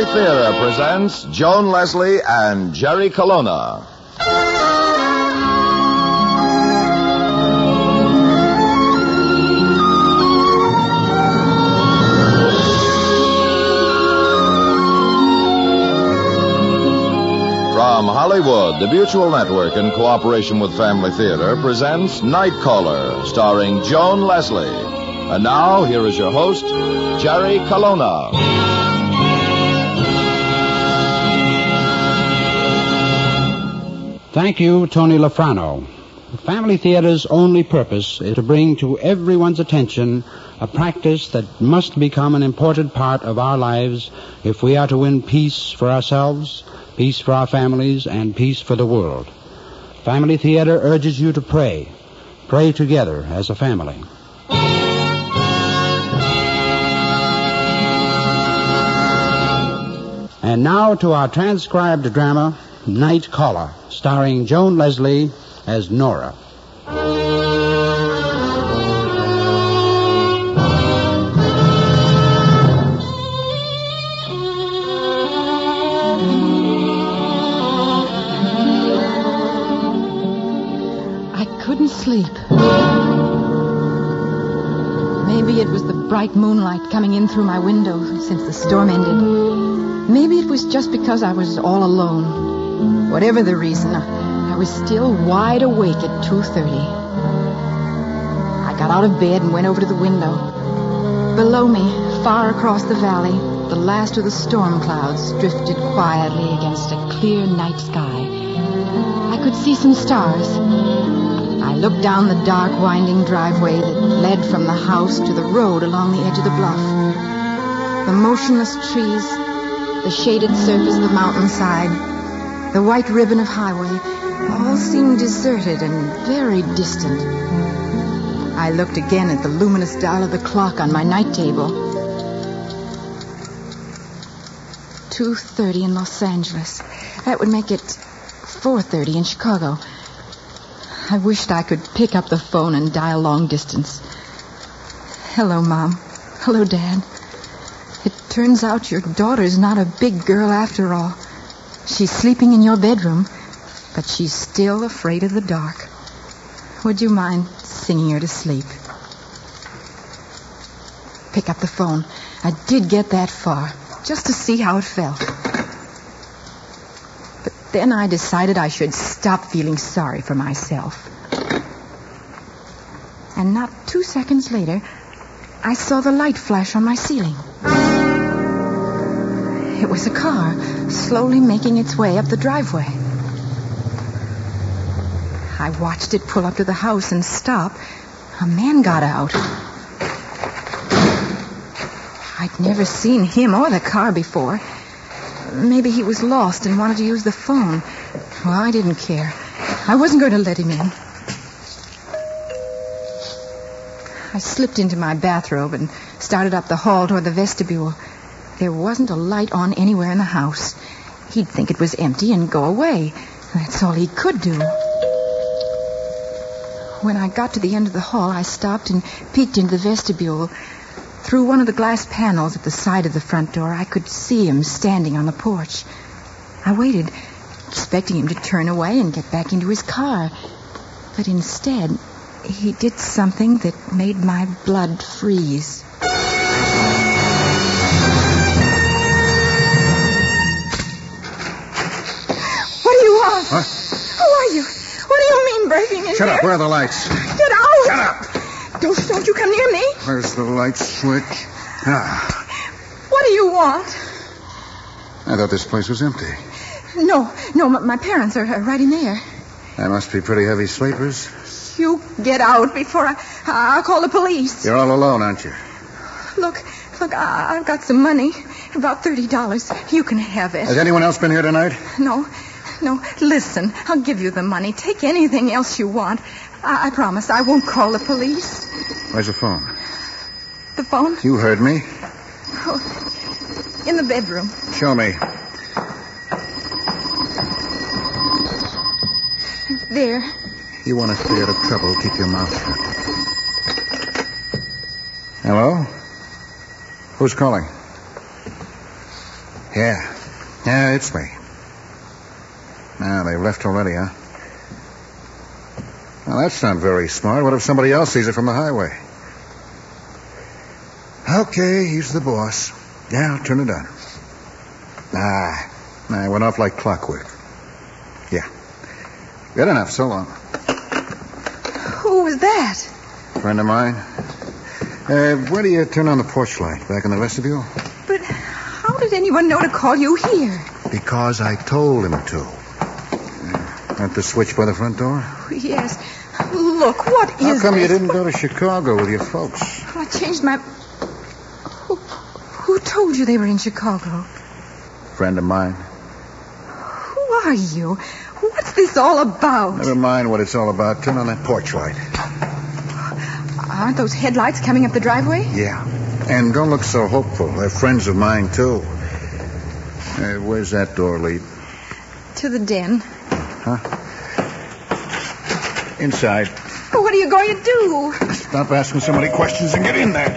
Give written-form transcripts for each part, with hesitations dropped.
Family Theater presents Joan Leslie and Jerry Colonna. From Hollywood, the Mutual Network, in cooperation with Family Theater, presents Night Caller, starring Joan Leslie. And now, here is your host, Jerry Colonna. Thank you, Tony Lafrano. Family Theater's only purpose is to bring to everyone's attention a practice that must become an important part of our lives if we are to win peace for ourselves, peace for our families, and peace for the world. Family Theater urges you to pray. Pray together as a family. And now to our transcribed drama, Night Caller, starring Joan Leslie as Nora. I couldn't sleep. Maybe it was the bright moonlight coming in through my window since the storm ended. Maybe it was just because I was all alone. Whatever the reason, I was still wide awake at 2:30. I got out of bed and went over to the window. Below me, far across the valley, the last of the storm clouds drifted quietly against a clear night sky. I could see some stars. I looked down the dark, winding driveway that led from the house to the road along the edge of the bluff. The motionless trees, the shaded surface of the mountainside, the white ribbon of highway, all seemed deserted and very distant. I looked again at the luminous dial of the clock on my night table. 2:30 in Los Angeles. That would make it 4:30 in Chicago. I wished I could pick up the phone and dial long distance. Hello, Mom. Hello, Dad. It turns out your daughter's not a big girl after all. She's sleeping in your bedroom, but she's still afraid of the dark. Would you mind singing her to sleep? Pick up the phone. I did get that far, just to see how it felt. But then I decided I should stop feeling sorry for myself. And not 2 seconds later, I saw the light flash on my ceiling. It was a car slowly making its way up the driveway. I watched it pull up to the house and stop. A man got out. I'd never seen him or the car before. Maybe he was lost and wanted to use the phone. Well, I didn't care. I wasn't going to let him in. I slipped into my bathrobe and started up the hall toward the vestibule. There wasn't a light on anywhere in the house. He'd think it was empty and go away. That's all he could do. When I got to the end of the hall, I stopped and peeked into the vestibule. Through one of the glass panels at the side of the front door, I could see him standing on the porch. I waited, expecting him to turn away and get back into his car. But instead, he did something that made my blood freeze. What? Who are you? What do you mean breaking in here? Shut up. Where are the lights? Get out! Shut up! Don't you come near me. Where's the light switch? What do you want? I thought this place was empty. No, my parents are right in there. They must be pretty heavy sleepers. You get out before I'll call the police. You're all alone, aren't you? Look, I've got some money. About $30. You can have it. Has anyone else been here tonight? No, listen, I'll give you the money. Take anything else you want. I promise I won't call the police. Where's the phone? The phone? You heard me. Oh, in the bedroom. Show me. There. You want to stay out of trouble, keep your mouth shut. Hello? Who's calling? Yeah. Yeah, it's me. Now, they've left already, huh? Well, that's not very smart. What if somebody else sees it from the highway? Okay, he's the boss. Yeah, I'll turn it on. Nah, it went off like clockwork. Yeah. Good enough, so long. Who was that? Friend of mine. Where do you turn on the porch light? Back in the vestibule? But how did anyone know to call you here? Because I told him to. At the switch by the front door? Yes. Look, what is this? How come you didn't go to Chicago with your folks? I changed my... Who told you they were in Chicago? Friend of mine. Who are you? What's this all about? Never mind what it's all about. Turn on that porch light. Aren't those headlights coming up the driveway? Yeah. And don't look so hopeful. They're friends of mine, too. Where's that door lead? To the den. Huh? Inside. What are you going to do? Stop asking so many questions and get in there.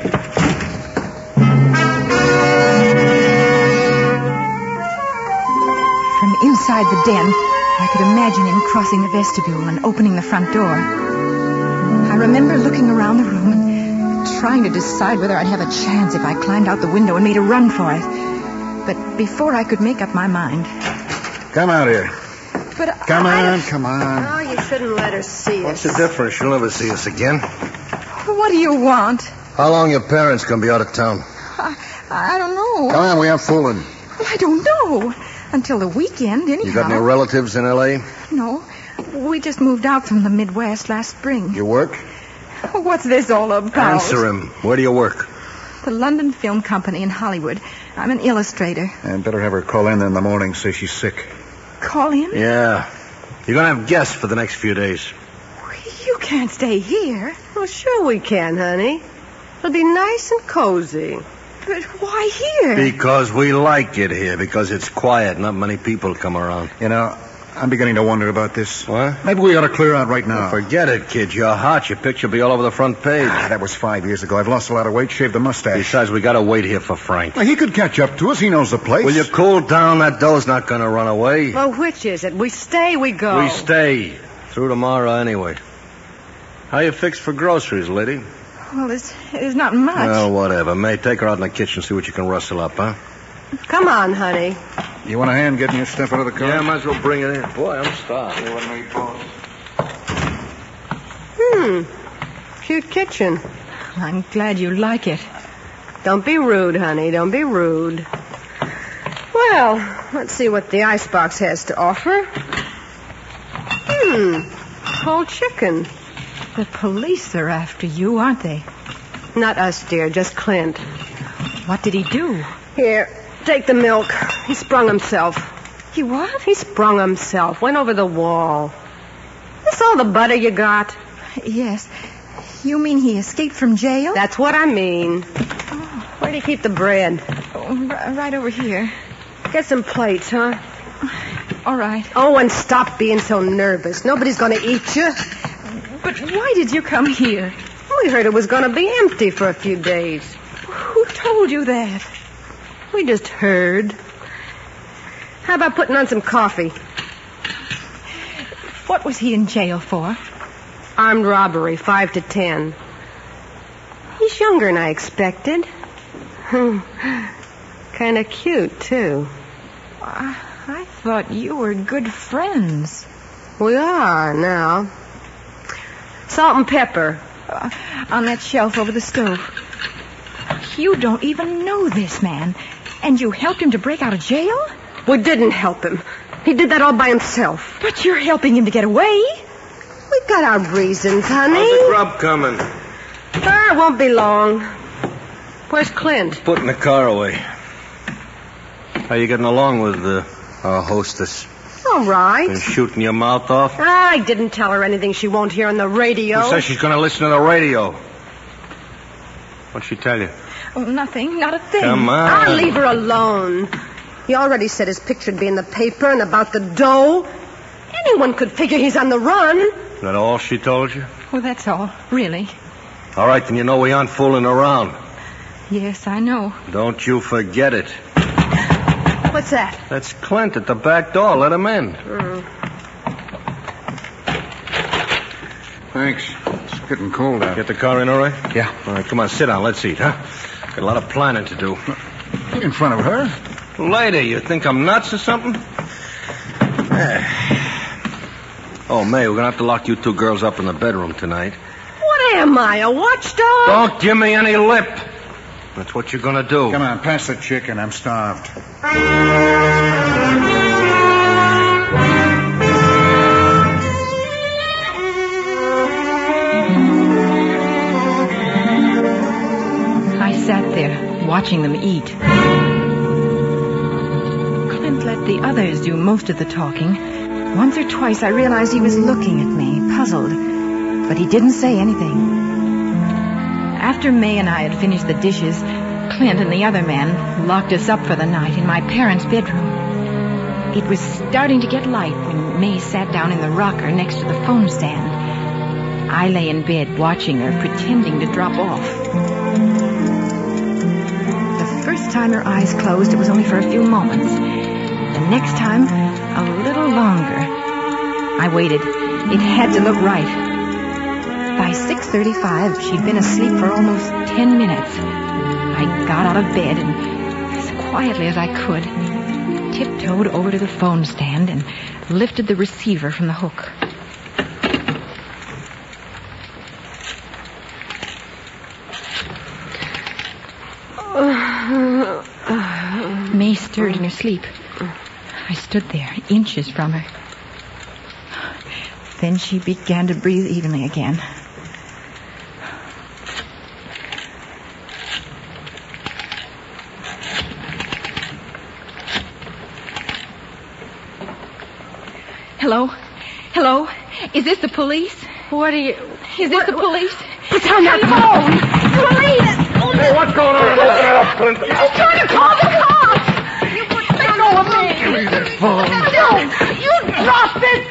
From inside the den, I could imagine him crossing the vestibule and opening the front door. I remember looking around the room and trying to decide whether I'd have a chance if I climbed out the window and made a run for it. But before I could make up my mind... Come out here. But Come on. Oh, you shouldn't let her see us. What's the difference? She'll never see us again. What do you want? How long your parents gonna be out of town? I don't know. Come on, we aren't fooling. Well, I don't know. Until the weekend, anyhow. You got no relatives in L.A.? No. We just moved out from the Midwest last spring. You work? What's this all about? Answer him. Where do you work? The London Film Company in Hollywood. I'm an illustrator. And better have her call in the morning, say she's sick. Call in? Yeah. You're gonna have guests for the next few days. You can't stay here. Well, sure we can, honey. It'll be nice and cozy. But why here? Because we like it here. Because it's quiet. Not many people come around. You know, I'm beginning to wonder about this. What? Maybe we ought to clear out right now. Well, forget it, kid. You're hot. Your picture will be all over the front page. That was 5 years ago. I've lost a lot of weight, shaved the mustache. Besides, we gotta wait here for Frank. Well, he could catch up to us. He knows the place. Will you cool down? That dough's not gonna run away. Well, which is it? We stay, we go. We stay. Through tomorrow anyway. How you fixed for groceries, lady? Well, there's not much. Well, whatever. May, take her out in the kitchen, see what you can rustle up, huh? Come on, honey. You want a hand getting your stuff out of the car? Yeah, might as well bring it in. Boy, I'm starved. Cute kitchen. I'm glad you like it. Don't be rude, honey. Don't be rude. Well, let's see what the icebox has to offer. Whole chicken. The police are after you, aren't they? Not us, dear. Just Clint. What did he do? Here, take the milk. He sprung himself. He what? He sprung himself. Went over the wall. This all the butter you got? Yes. You mean he escaped from jail? That's what I mean. Where do you keep the bread? Right over here. Get some plates, huh? All right. Oh, and stop being so nervous. Nobody's going to eat you. But why did you come here? We heard it was going to be empty for a few days. Who told you that? We just heard. How about putting on some coffee? What was he in jail for? Armed robbery, 5 to 10. He's younger than I expected. Kind of cute, too. I thought you were good friends. We are now. Salt and pepper. On that shelf over the stove. You don't even know this man. And you helped him to break out of jail? We didn't help him. He did that all by himself. But you're helping him to get away. We've got our reasons, honey. How's the grub coming? It won't be long. Where's Clint? Putting the car away. How you getting along with our hostess? All right. Been shooting your mouth off? I didn't tell her anything she won't hear on the radio. Who says she's going to listen to the radio? What'd she tell you? Oh, nothing. Not a thing. Come on. I'll leave her alone. He already said his picture'd be in the paper and about the dough. Anyone could figure he's on the run. Is that all she told you? Well, that's all. Really. All right, then you know we aren't fooling around. Yes, I know. Don't you forget it. What's that? That's Clint at the back door. Let him in. Thanks. It's getting cold out. Get the car in all right? Yeah. All right, come on, sit down. Let's eat, huh? Got a lot of planning to do. In front of her? Lady, you think I'm nuts or something? Oh, May, we're going to have to lock you two girls up in the bedroom tonight. What am I, a watchdog? Don't give me any lip. That's what you're going to do. Come on, pass the chicken. I'm starved. I sat there, watching them eat. Clint let the others do most of the talking. Once or twice I realized he was looking at me, puzzled, but he didn't say anything. After May and I had finished the dishes, Clint and the other man locked us up for the night in my parents' bedroom. It was starting to get light when May sat down in the rocker next to the phone stand. I lay in bed watching her, pretending to drop off. The first time her eyes closed, it was only for a few moments. The next time, a little longer. I waited. It had to look right. By 6:35, she'd been asleep for almost 10 minutes. I got out of bed and, as quietly as I could, tiptoed over to the phone stand and lifted the receiver from the hook. May stirred in her sleep. I stood there, inches from her. Then she began to breathe evenly again. Hello? Hello? Is this the police? What are you... Is this the police? Put down that phone! Police! Hey, what's going on? Clint? He's trying to call the cops! Let go of me! Give me that phone. You dropped it!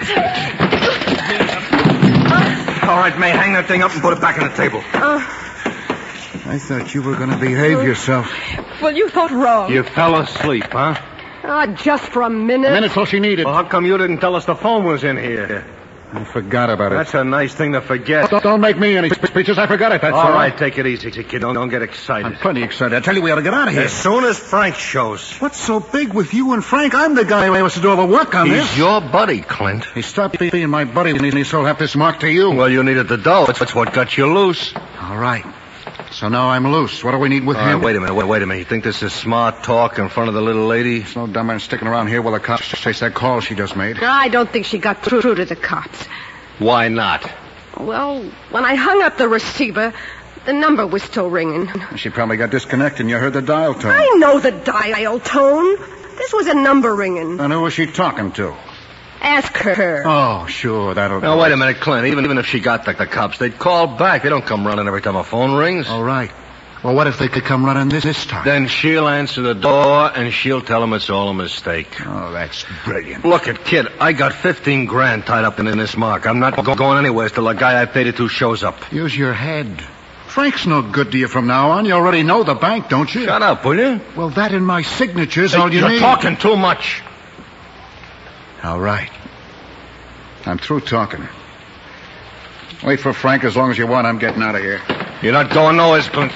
All right, May, hang that thing up and put it back on the table. I thought you were going to behave yourself. Well, you thought wrong. You fell asleep, huh? Just for a minute. A minute's all she needed. Well, how come you didn't tell us the phone was in here? I forgot about it. That's a nice thing to forget. Don't make me any speeches. I forgot it. That's all right, take it easy, kid. Don't get excited. I'm plenty excited. I tell you, we ought to get out of here. As soon as Frank shows. What's so big with you and Frank? I'm the guy who has to do all the work on this. He's your buddy, Clint. He stopped being my buddy when he sold half this mark to you. Well, you needed the dough. That's what got you loose. All right. So now I'm loose. What do we need with him? Wait a minute. You think this is smart talk in front of the little lady? It's no dumber than sticking around here while the cops chase that call she just made. I don't think she got through to the cops. Why not? Well, when I hung up the receiver, the number was still ringing. She probably got disconnected and you heard the dial tone. I know the dial tone. This was a number ringing. And who was she talking to? Ask her. Oh, sure, that'll do. Now, wait a minute, Clint. Even if she got the cops, they'd call back. They don't come running every time a phone rings. All right. Well, what if they could come running this time? Then she'll answer the door, and she'll tell them it's all a mistake. Oh, that's brilliant. Look it, kid, I got 15 grand tied up in this mark. I'm not going anywhere till the guy I paid it to shows up. Use your head. Frank's no good to you from now on. You already know the bank, don't you? Shut up, will you? Well, that and my signature's all you need. You're talking too much. All right. I'm through talking. Wait for Frank as long as you want. I'm getting out of here. You're not going nowhere, Clint.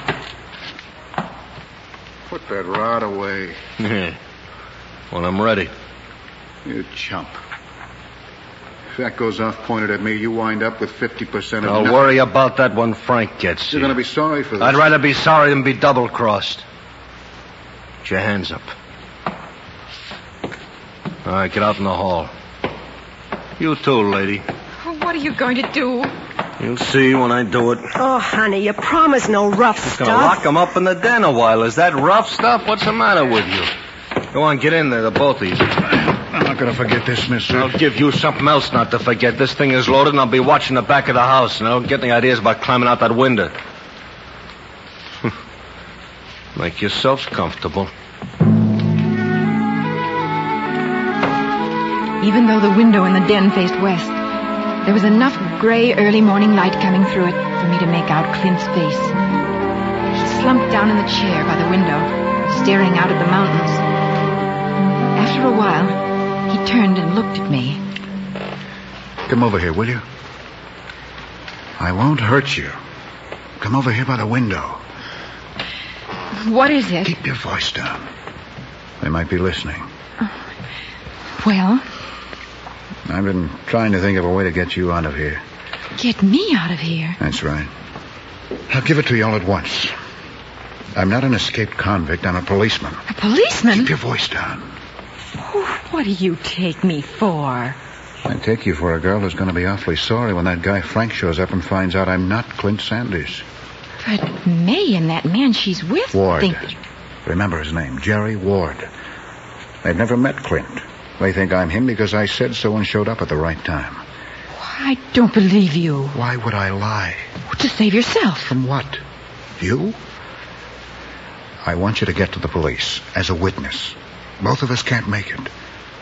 Put that rod away. When I'm ready. You chump. If that goes off pointed at me, you wind up with 50% of I'll nothing. worry about that when Frank gets You're you. going to be sorry for this. I'd rather be sorry than be double-crossed. Put your hands up. All right, get out in the hall. You too, lady. What are you going to do? You'll see when I do it. Oh, honey, you promised no rough stuff. Gonna lock them up in the den a while. Is that rough stuff? What's the matter with you? Go on, get in there, the both of you. I'm not going to forget this, mister. I'll give you something else not to forget. This thing is loaded, and I'll be watching the back of the house, and I don't get any ideas about climbing out that window. Make yourselves comfortable. Even though the window in the den faced west, there was enough gray early morning light coming through it for me to make out Clint's face. He slumped down in the chair by the window, staring out at the mountains. After a while, he turned and looked at me. Come over here, will you? I won't hurt you. Come over here by the window. What is it? Keep your voice down. They might be listening. Well, I've been trying to think of a way to get you out of here. get me out of here. That's right. I'll give it to you all at once. I'm not an escaped convict. I'm a policeman. A policeman? Keep your voice down. What do you take me for? I take you for a girl who's going to be awfully sorry when that guy Frank shows up and finds out I'm not Clint Sanders. But May and that man she's with Ward. think... Remember his name, Jerry Ward. They've never met Clint. They think I'm him because I said so and showed up at the right time. I don't believe you. Why would I lie? To save yourself. From what? You? I want you to get to the police as a witness. Both of us can't make it.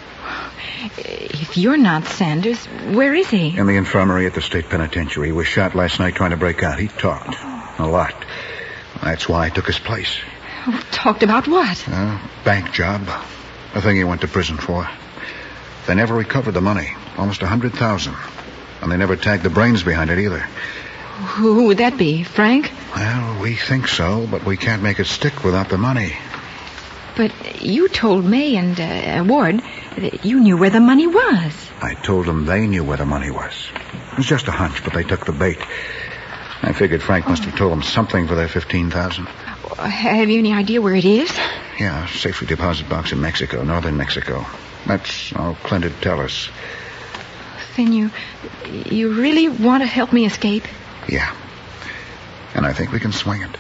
If you're not Sanders, where is he? In the infirmary at the state penitentiary. He was shot last night trying to break out. He talked. A lot. That's why I took his place. Talked about what? Bank job. A thing he went to prison for. They never recovered the money. Almost $100,000. And they never tagged the brains behind it either. Who would that be? Frank? Well, we think so, but we can't make it stick without the money. But you told May and Ward that you knew where the money was. I told them they knew where the money was. It was just a hunch, but they took the bait. I figured Frank must have told them something for their $15,000. Have you any idea where it is? Yeah, safety deposit box in Mexico, northern Mexico. That's all Clint would tell us. Then you really want to help me escape? Yeah. And I think we can swing it.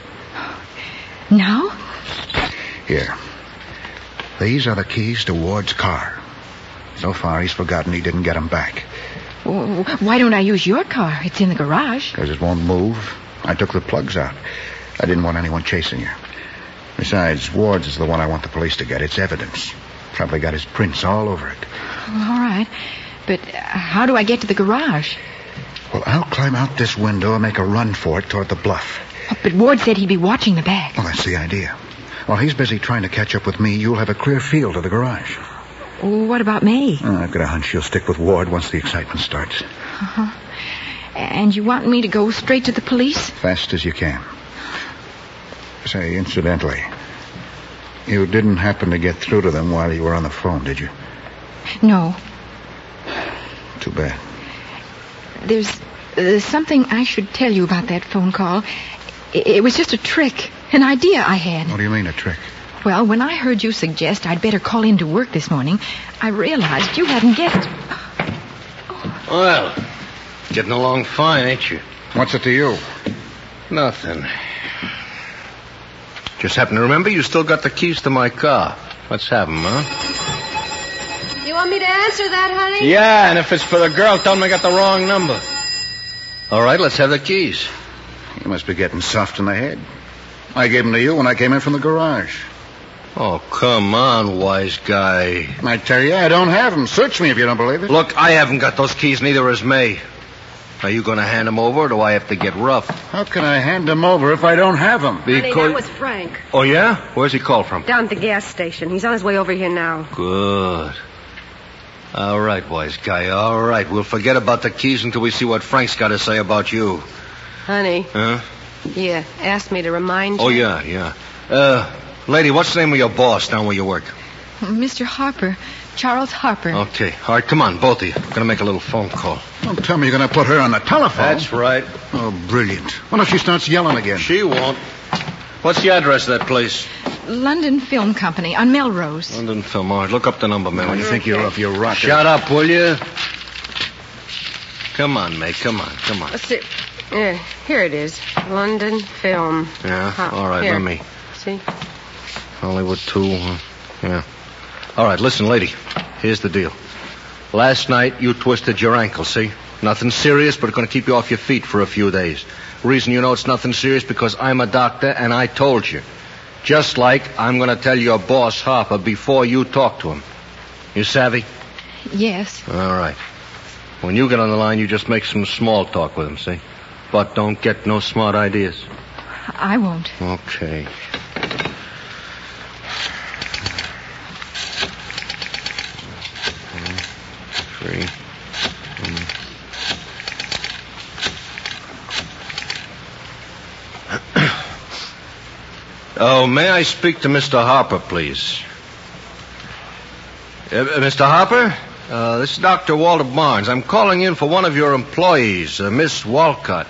Now? Here. These are the keys to Ward's car. So far, he's forgotten he didn't get them back. Why don't I use your car? It's in the garage. Because it won't move. I took the plugs out. I didn't want anyone chasing you. Besides, Ward's is the one I want the police to get. It's evidence. Probably got his prints all over it. All right. But how do I get to the garage? Well, I'll climb out this window and make a run for it toward the bluff. But Ward said he'd be watching the back. Well, that's the idea. While he's busy trying to catch up with me, you'll have a clear field to the garage. What about May? I've got a hunch she'll stick with Ward once the excitement starts. Uh-huh. And you want me to go straight to the police? Fast as you can. Say, incidentally, you didn't happen to get through to them while you were on the phone, did you? No. Too bad. There's something I should tell you about that phone call. It was just a trick, an idea I had. What do you mean, a trick? Well, when I heard you suggest I'd better call in to work this morning, I realized you hadn't guessed. Well, getting along fine, ain't you? What's it to you? Nothing. Just happen to remember you still got the keys to my car. Let's have them, huh? You want me to answer that, honey? Yeah, and if it's for the girl, tell them I got the wrong number. All right, let's have the keys. You must be getting soft in the head. I gave them to you when I came in from the garage. Oh, come on, wise guy. I tell you, I don't have them. Search me if you don't believe it. Look, I haven't got those keys, neither has May. Are you going to hand them over, or do I have to get rough? How can I hand them over if I don't have them? Honey, that was Frank. Oh, yeah? Where's he called from? Down at the gas station. He's on his way over here now. Good. All right, wise guy, all right. We'll forget about the keys until we see what Frank's got to say about you. Honey. Huh? You asked me to remind you. Oh, yeah. Lady, what's the name of your boss down where you work? Mr. Harper. Charles Harper. Okay. All right, come on, both of you. I'm going to make a little phone call. Don't tell me you're going to put her on the telephone. That's right. Oh, brilliant. What if she starts yelling again? She won't. What's the address of that place? London Film Company on Melrose. London Film. All right, look up the number, man. When you think you're off your rocker. Shut up, will you? Come on, May. Come on. Let's see. Here it is. London Film. Yeah? All right, here. let me. See? Hollywood 2. Yeah. All right, listen, lady. Here's the deal. Last night, you twisted your ankle, see? Nothing serious, but it's going to keep you off your feet for a few days. Reason you know it's nothing serious because I'm a doctor and I told you. Just like I'm going to tell your boss, Harper, before you talk to him. You savvy? Yes. All right. When you get on the line, you just make some small talk with him, see? But don't get no smart ideas. I won't. Okay. Oh, may I speak to Mr. Harper, please? Mr. Harper? This is Dr. Walter Barnes. I'm calling in for one of your employees, Miss Walcott.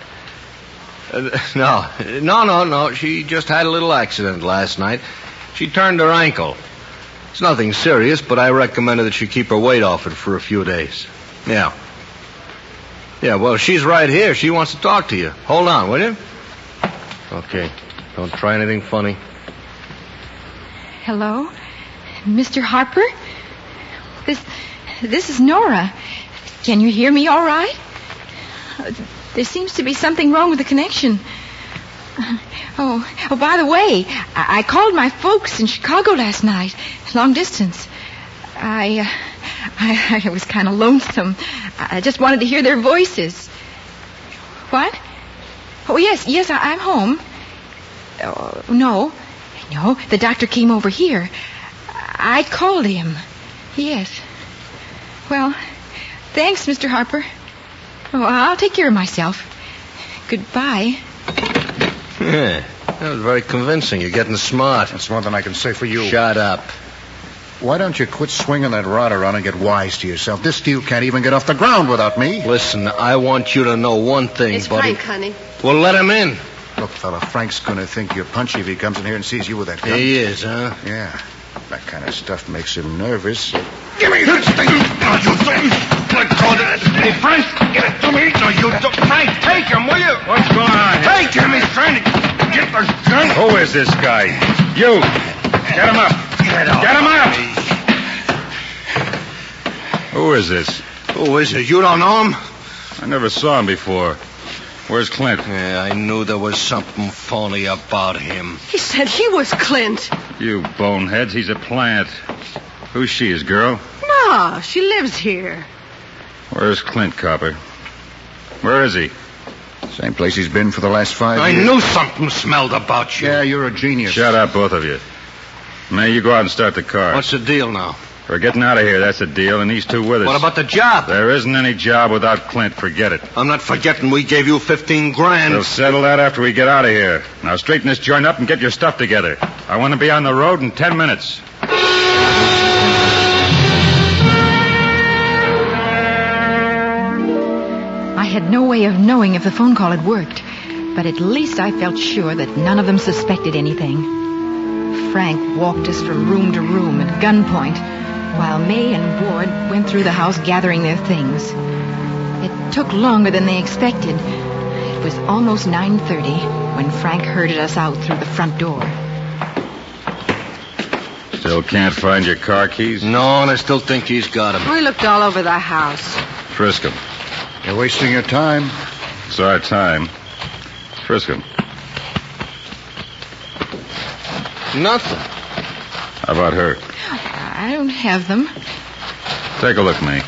No. She just had a little accident last night. She turned her ankle. It's nothing serious, but I recommended that she keep her weight off it for a few days. Yeah, well, she's right here. She wants to talk to you. Hold on, will you? Okay. Don't try anything funny. Hello? Mr. Harper? This is Nora. Can you hear me all right? There seems to be something wrong with the connection. Oh, by the way, I called my folks in Chicago last night, long distance. I was kind of lonesome. I just wanted to hear their voices. What? Oh, yes, I'm home. Oh, no, the doctor came over here. I called him. Yes. Well, thanks, Mr. Harper. Oh, I'll take care of myself. Goodbye. Yeah, that was very convincing. You're getting smart. That's more than I can say for you. Shut up. Why don't you quit swinging that rod around and get wise to yourself? This deal can't even get off the ground without me. Listen, I want you to know one thing, It's buddy. Frank, honey. Well, let him in. Look, fella, Frank's going to think you're punchy if he comes in here and sees you with that gun. He is, huh? Yeah. That kind of stuff makes him nervous. Give me that thing! No, you don't! Let go of that! Hey, Frank, give it to me! No, you don't! Frank, take him, will you? What's going on here? Take him! He's trying to get the gun! Who is this guy? You! Get him up! Get him up! Who is this? Who is it? You don't know him? I never saw him before. Where's Clint? Yeah, I knew there was something phony about him. He said he was Clint. You boneheads, he's a plant. Who's she, his girl? No, she lives here. Where's Clint, Copper? Where is he? Same place he's been for the last 5 I years. knew something smelled about you. Yeah, you're a genius. Shut up, both of you. May, you go out and start the car. What's the deal now? We're getting out of here, that's the deal, and these two with us. What about the job? There isn't any job without Clint, forget it. I'm not forgetting we gave you $15,000. We'll settle that after we get out of here. Now straighten this joint up and get your stuff together. I want to be on the road in 10 minutes. I had no way of knowing if the phone call had worked, but at least I felt sure that none of them suspected anything. Frank walked us from room to room at gunpoint, while May and Ward went through the house gathering their things. It took longer than they expected. It was almost 9:30 when Frank herded us out through the front door. Still can't find your car keys? No, and I still think he's got him. We looked all over the house. Frisk him. You're wasting your time. It's our time. Frisk him. Nothing. How about her? I don't have them. Take a look, May.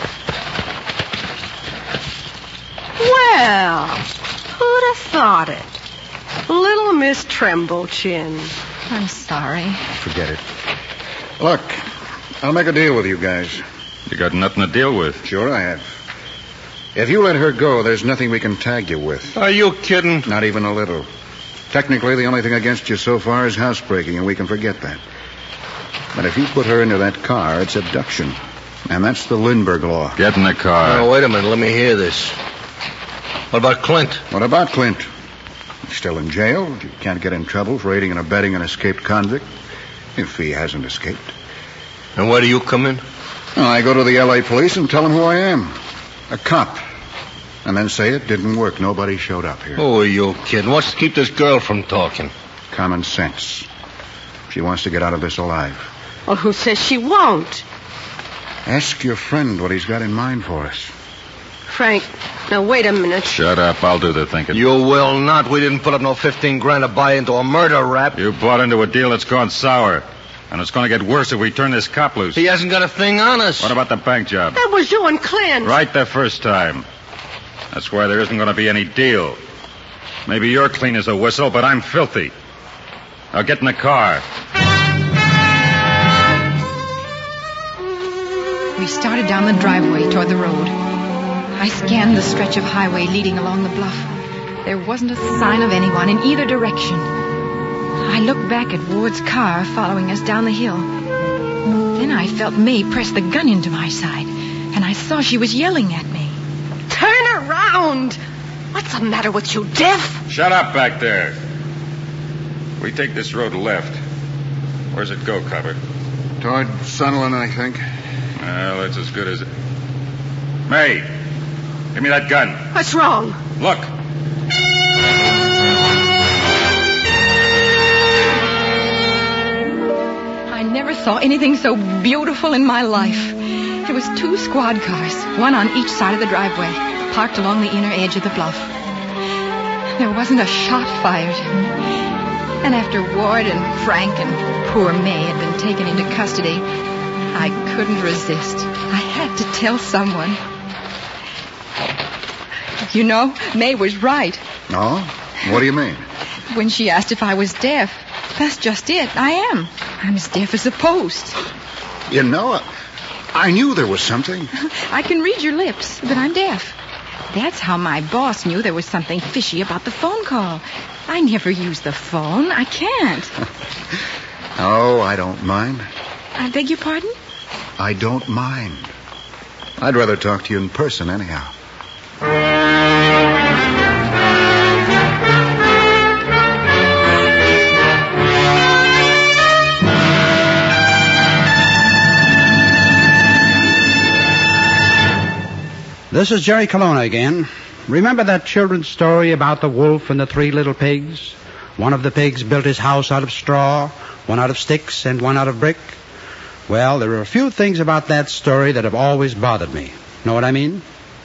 Well, who'd have thought it? Little Miss Tremblechin. I'm sorry. Forget it. Look, I'll make a deal with you guys. You got nothing to deal with. Sure I have. If you let her go, there's nothing we can tag you with. Are you kidding? Not even a little. Technically, the only thing against you so far is housebreaking, and we can forget that. But if you put her into that car, it's abduction. And that's the Lindbergh law. Get in the car. Oh, wait a minute. Let me hear this. What about Clint? What about Clint? He's still in jail. You can't get in trouble for aiding and abetting an escaped convict, if he hasn't escaped. And where do you come in? Well, I go to the L.A. police and tell them who I am. A cop. And then say it didn't work. Nobody showed up here. Oh, are you kidding? What's to keep this girl from talking? Common sense. She wants to get out of this alive. Well, who says she won't? Ask your friend what he's got in mind for us. Frank, now wait a minute. Shut up. I'll do the thinking. You will not. We didn't put up no $15,000 to buy into a murder rap. You bought into a deal that's gone sour. And it's going to get worse if we turn this cop loose. He hasn't got a thing on us. What about the bank job? That was you and Clint. Right the first time. That's why there isn't going to be any deal. Maybe you're clean as a whistle, but I'm filthy. Now get in the car. We started down the driveway toward the road. I scanned the stretch of highway leading along the bluff. There wasn't a sign of anyone in either direction. I looked back at Ward's car following us down the hill. Then I felt May press the gun into my side, and I saw she was yelling at me. Turn around! What's the matter with you, deaf? Shut up back there. We take this road left. Where's it go, Copper? Toward Sunderland, I think. Well, that's as good as it. May, give me that gun. What's wrong? Look. I never saw anything so beautiful in my life. There was 2 squad cars, one on each side of the driveway, parked along the inner edge of the bluff. There wasn't a shot fired. And after Ward and Frank and poor May had been taken into custody, I couldn't resist. I had to tell someone. You know, May was right. No? What do you mean? When she asked if I was deaf. That's just it. I am. I'm as deaf as a post. You know, I knew there was something. I can read your lips, but I'm deaf. That's how my boss knew there was something fishy about the phone call. I never use the phone. I can't. Oh, I don't mind. I beg your pardon? I don't mind. I'd rather talk to you in person anyhow. This is Jerry Colonna again. Remember that children's story about the wolf and the 3 little pigs? One of the pigs built his house out of straw, one out of sticks, and one out of brick. Well, there are a few things about that story that have always bothered me. Know what I mean?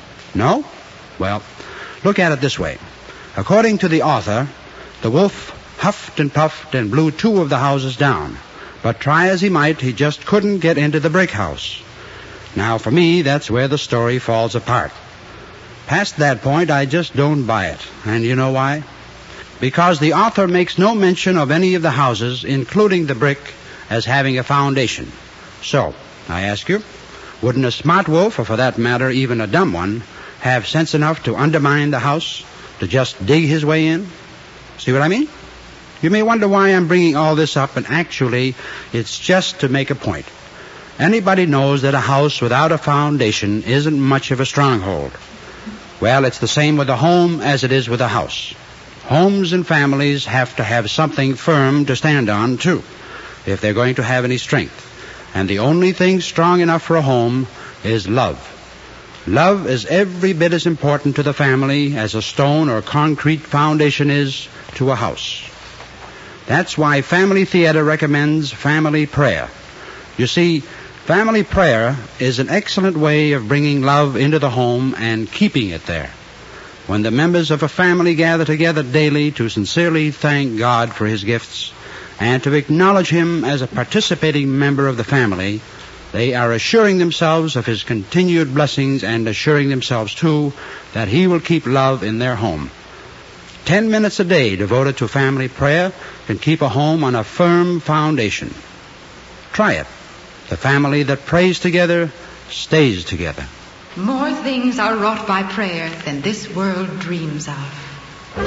No? Well, look at it this way. According to the author, the wolf huffed and puffed and blew 2 of the houses down. But try as he might, he just couldn't get into the brick house. Now, for me, that's where the story falls apart. Past that point, I just don't buy it. And you know why? Because the author makes no mention of any of the houses, including the brick, as having a foundation. So, I ask you, wouldn't a smart wolf, or for that matter, even a dumb one, have sense enough to undermine the house, to just dig his way in? See what I mean? You may wonder why I'm bringing all this up, and actually, it's just to make a point. Anybody knows that a house without a foundation isn't much of a stronghold. Well, it's the same with a home as it is with a house. Homes and families have to have something firm to stand on, too, if they're going to have any strength. And the only thing strong enough for a home is love. Love is every bit as important to the family as a stone or concrete foundation is to a house. That's why Family Theater recommends family prayer. You see, family prayer is an excellent way of bringing love into the home and keeping it there. When the members of a family gather together daily to sincerely thank God for His gifts and to acknowledge Him as a participating member of the family, they are assuring themselves of His continued blessings and assuring themselves, too, that He will keep love in their home. 10 minutes a day devoted to family prayer can keep a home on a firm foundation. Try it. The family that prays together stays together. More things are wrought by prayer than this world dreams of.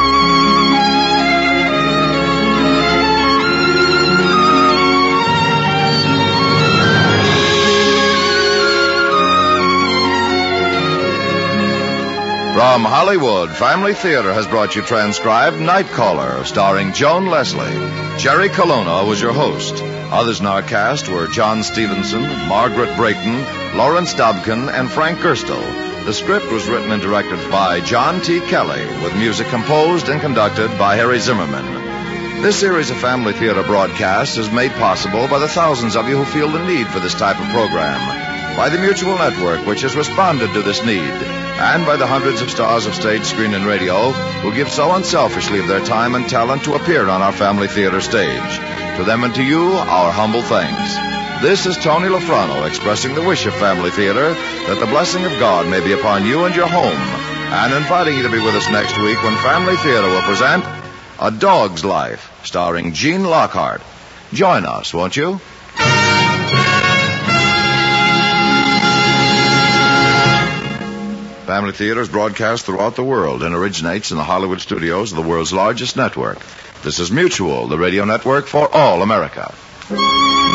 From Hollywood, Family Theater has brought you transcribed Night Caller, starring Joan Leslie. Jerry Colonna was your host. Others in our cast were John Stevenson, Margaret Brayton, Lawrence Dobkin, and Frank Gerstle. The script was written and directed by John T. Kelly, with music composed and conducted by Harry Zimmerman. This series of Family Theater broadcasts is made possible by the thousands of you who feel the need for this type of program, by the Mutual Network, which has responded to this need, and by the hundreds of stars of stage, screen, and radio who give so unselfishly of their time and talent to appear on our Family Theater stage. To them and to you, our humble thanks. This is Tony Lafrano expressing the wish of Family Theater that the blessing of God may be upon you and your home, and inviting you to be with us next week when Family Theater will present A Dog's Life, starring Gene Lockhart. Join us, won't you? Family Theater is broadcast throughout the world and originates in the Hollywood studios of the world's largest network. This is Mutual, the radio network for all America.